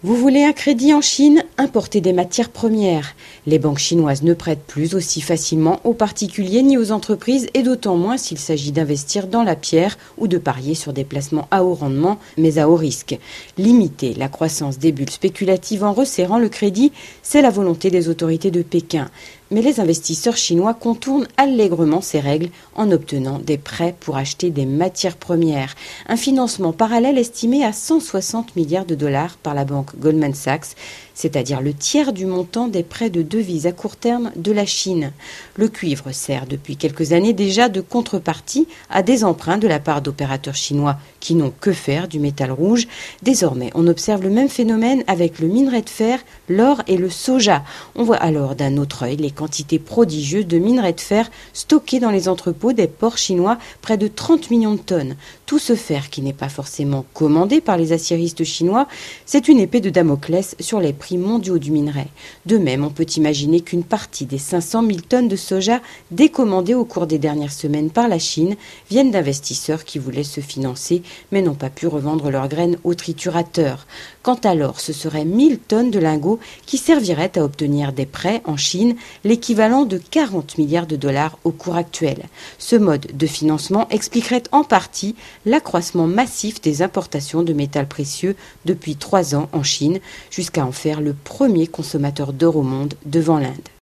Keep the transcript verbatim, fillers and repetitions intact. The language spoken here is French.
Vous voulez un crédit en Chine? Importez des matières premières. Les banques chinoises ne prêtent plus aussi facilement aux particuliers ni aux entreprises et d'autant moins s'il s'agit d'investir dans la pierre ou de parier sur des placements à haut rendement mais à haut risque. Limiter la croissance des bulles spéculatives en resserrant le crédit, c'est la volonté des autorités de Pékin. Mais les investisseurs chinois contournent allègrement ces règles en obtenant des prêts pour acheter des matières premières. Un financement parallèle estimé à cent soixante milliards de dollars par la banque Goldman Sachs, c'est-à-dire le tiers du montant des prêts de devises à court terme de la Chine. Le cuivre sert depuis quelques années déjà de contrepartie à des emprunts de la part d'opérateurs chinois qui n'ont que faire du métal rouge. Désormais, on observe le même phénomène avec le minerai de fer, l'or et le soja. On voit alors d'un autre œil les quantités prodigieuses de minerai de fer stockées dans les entrepôts des ports chinois, près de trente millions de tonnes. Tout ce fer qui n'est pas forcément commandé par les aciéristes chinois, c'est une épée de Damoclès sur les prix mondiaux du minerai. De même, on peut imaginer qu'une partie des cinq cent mille tonnes de soja décommandées au cours des dernières semaines par la Chine viennent d'investisseurs qui voulaient se financer mais n'ont pas pu revendre leurs graines aux triturateurs. Quant à l'or, ce serait mille tonnes de lingots qui serviraient à obtenir des prêts en Chine, l'équivalent de quarante milliards de dollars au cours actuel. Ce mode de financement expliquerait en partie l'accroissement massif des importations de métal précieux depuis trois ans en Chine, jusqu'à en faire le premier consommateur d'or au monde devant l'Inde.